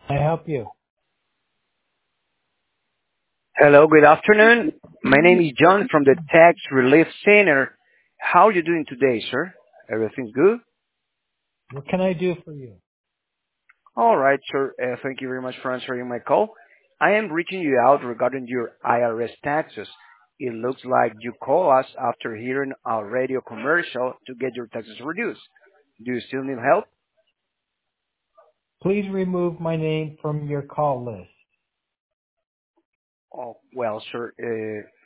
Can I help you? Hello, good afternoon. My name is John from the Tax Relief Center. How are you doing today, sir? Everything's good? What can I do for you? All right, sir. Thank you very much for answering my call. I am reaching you out regarding your IRS taxes. It looks like you call us after hearing our radio commercial to get your taxes reduced. Do you still need help? Please remove my name from your call list. Oh, well, sir.